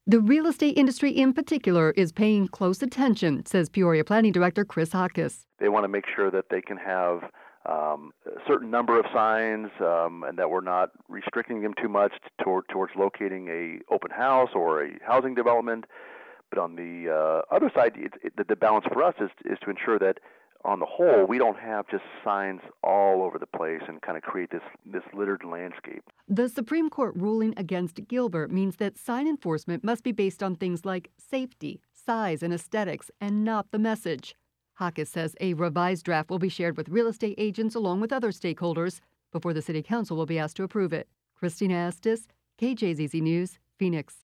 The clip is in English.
The real estate industry in particular is paying close attention, says Peoria Planning Director Chris Hawkes. They want to make sure that they can have a certain number of signs and that we're not restricting them too much towards locating a open house or a housing development. But on the other side, the balance for us is to ensure that on the whole, we don't have just signs all over the place and kind of create this littered landscape. The Supreme Court ruling against Gilbert means that sign enforcement must be based on things like safety, size, and aesthetics, and not the message. Hawkes says a revised draft will be shared with real estate agents along with other stakeholders before the City Council will be asked to approve it. Christina Estes, KJZZ News, Phoenix.